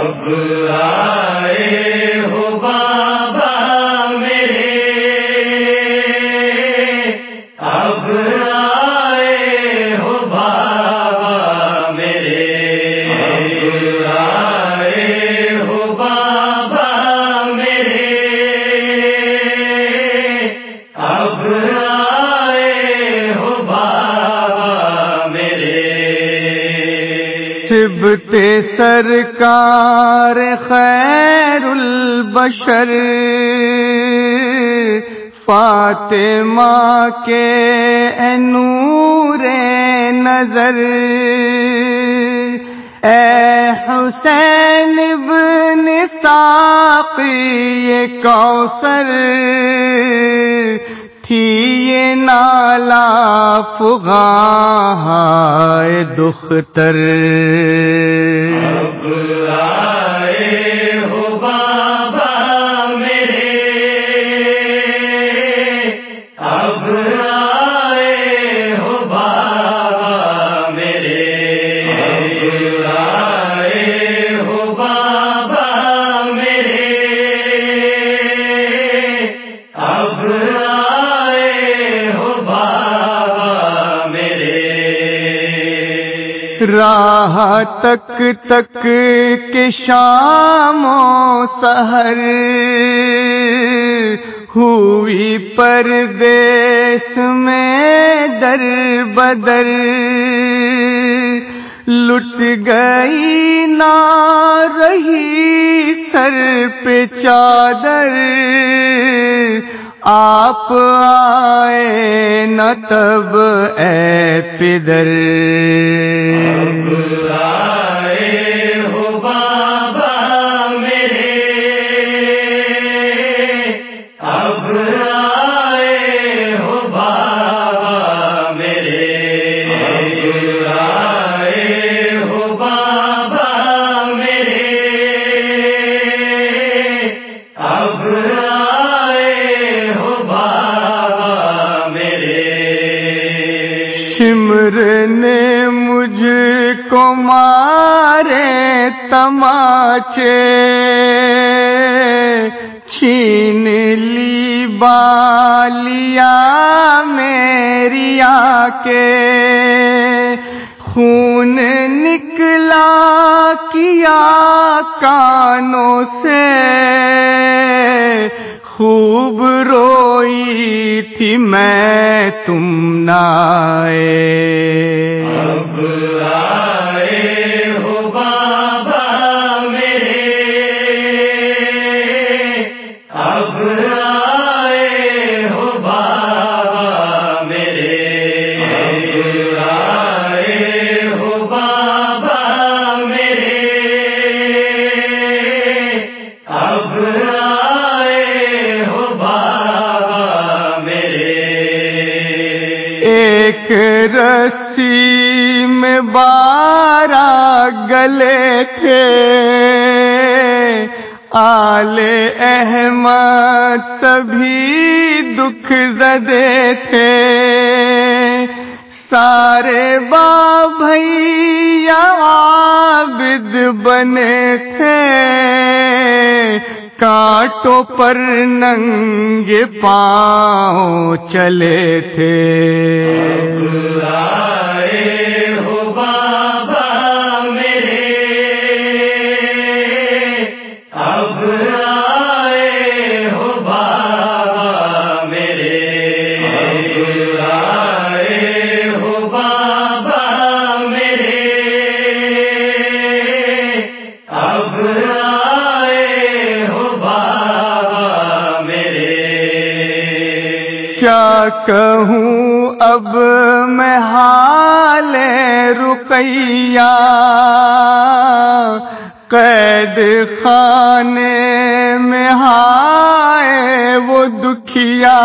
اب آئے ہو بابا میرے، اب آئے ہو بابا میرے، اب آئے ہو بابا میرے، اب آئے ہو بابا میرے۔ صبت سرکار خیر البشر فاطمہ کے اے نور نظر، اے حسین ابن ساقی کوثر، تھی یہ نالا فغاں دختر۔ اب آئے ہو بابا میرے، اب آئے ہو بابا میرے، اب آئے ہو بابا میرے، اب آئے ہو بابا میرے۔ راہ تک تک کے شام و سحر ہوئی پردیس میں در بدر، لٹ گئی نہ رہی سر پہ چادر، آپ آئے نہ تب اے پدر۔ اب آئے ہو بابا میرے، اب آئے ہو بابا میرے، اب آئے ہو بابا میرے، اب آئے ہو بابا میرے۔ شمر نے مجھ کو مارے تماچے، چھین لی بالیا میری آ کے، خون نکلا کیا کانوں سے، خوب روئی تھی میں تم نہ آئے۔ اب آئے ہو بابا میرے، اب آئے ہو بابا میرے، اب آئے ہو بابا میرے، اب آئے ہو بابا میرے۔ ایک رسی میں 12 گلے تھے، آل احمد سبھی دکھ زدے تھے، سارے بھیا عابد بنے تھے، کانٹوں پر ننگے پاؤں چلے تھے۔ اب آئے ہو بابا میرے، اب آئے ہو بابا میرے، اب آئے ہو بابا میرے، اب آئے ہو بابا میرے۔ کیا کہوں اب میں حال رقیہ، قید خانے میں ہائے وہ دکھیا،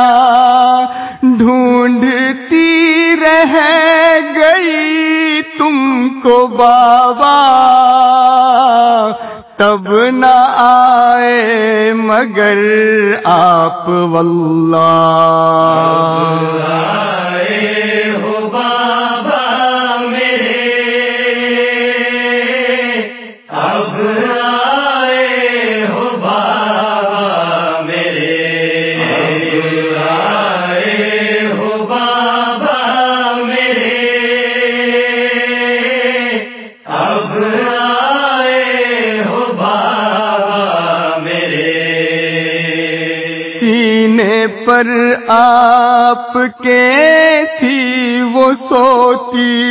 ڈھونڈتی رہ گئی تم کو بابا، تب نہ آئے مگر آپ واللہ۔ آئے ہو بابا میرے، اب پر آپ کے تھی وہ سوتی،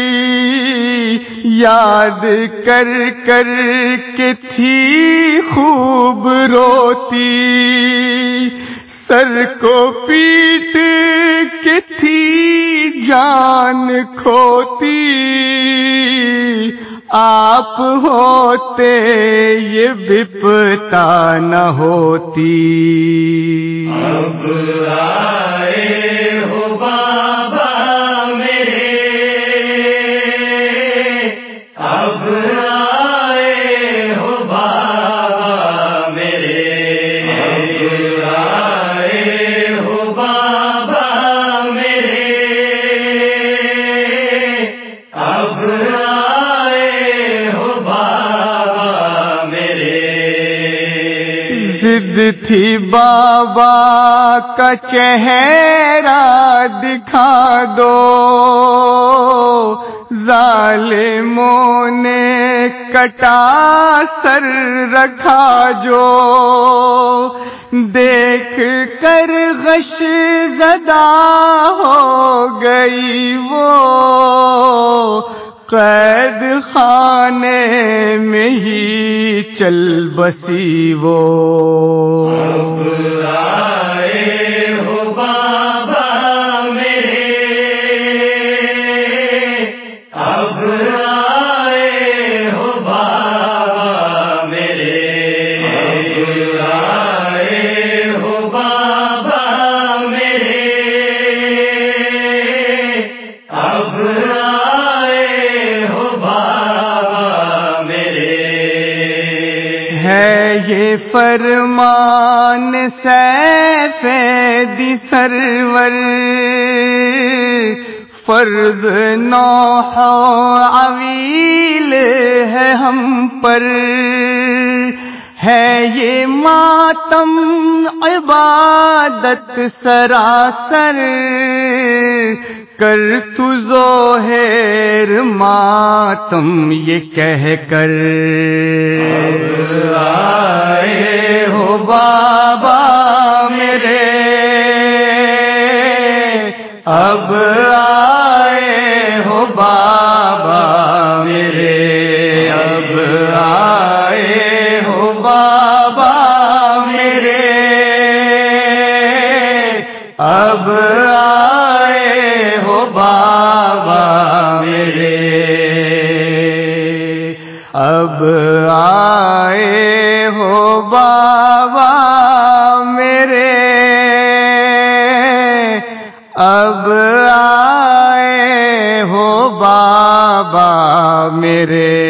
یاد کر کر کے تھی خوب روتی، سر کو پیٹ کے تھی جان کھوتی، آپ ہوتے یہ بپتا نہ ہوتی۔ اب آئے ہو بابا میرے، اب آئے ہو بابا میرے، اب آئے ہو بابا میرے، اب ضد تھی بابا کا چہرہ دکھا دو، ظالموں نے کٹا سر رکھا جو، دیکھ کر غش زدہ ہو گئی وہ، قید خانے میں ہی چل بسی وہ۔ اب آئے ہو بابا میرے، اب آئے ہو بابا میرے، اب آئے ہو بابا میرے، اب ہے یہ فرمان سیف دی سرور، فرض نوح عویل ہے ہم پر، ہے یہ ماتم عبادت سراسر، کر تو ظاہر ماتم یہ کہہ کر۔ آئے ہو بابا میرے، اب آئے ہو بابا میرے، اب آئے ہو بابا میرے، اب آئے ہو بابا میرے، اب آئے ہو بابا میرے، اب آئے ہو بابا میرے۔